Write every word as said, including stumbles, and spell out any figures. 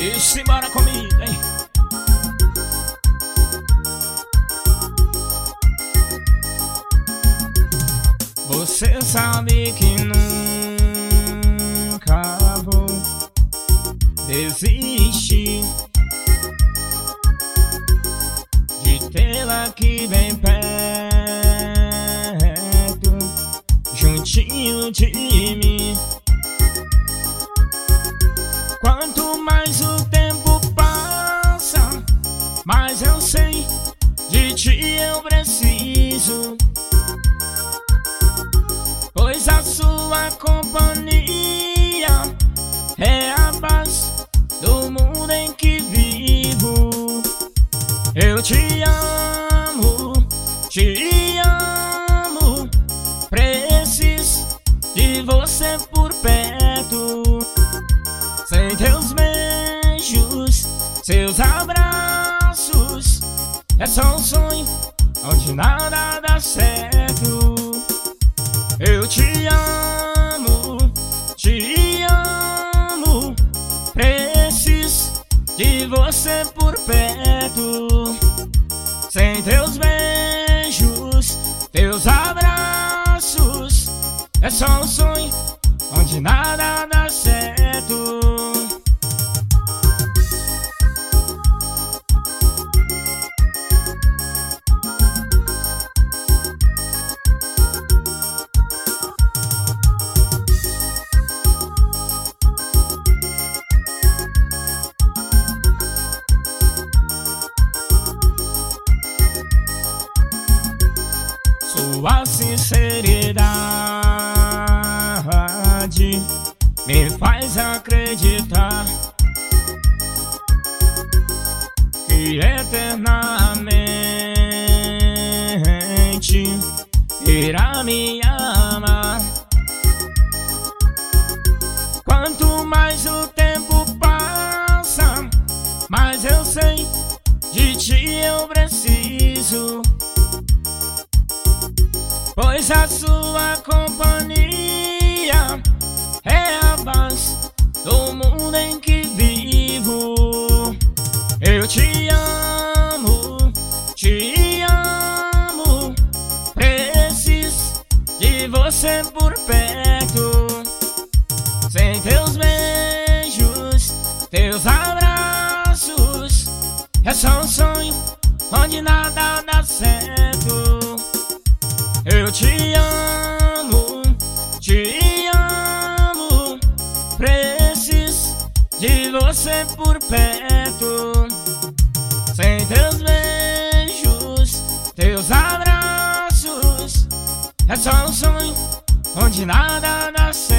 E simbora comigo, hein? Você sabe que nunca vou desistir de tê-la aqui bem perto, juntinho de mim. Quanto mais o tempo passa, mais eu sei de ti eu preciso, pois a sua companhia é a paz do mundo em que vivo. Eu te amo, te amo, preciso de você por perto. Sem teus beijos, seus abraços, é só um sonho onde nada dá certo. Eu te amo, te amo, preciso de você por perto. Sem teus beijos, teus abraços, é só um sonho onde nada dá certo. Sua sinceridade me faz acreditar que eternamente irá me amar. Quanto mais o tempo passa, mais eu sei de ti eu preciso, pois a sua companhia é a paz do mundo em que vivo. Eu te amo, te amo, preciso de você por perto. Sem teus beijos, teus abraços, é só um sonho onde nada dá certo. Eu te amo, te amo, preciso de você por perto. Sem teus beijos, teus abraços, é só um sonho onde nada dá certo.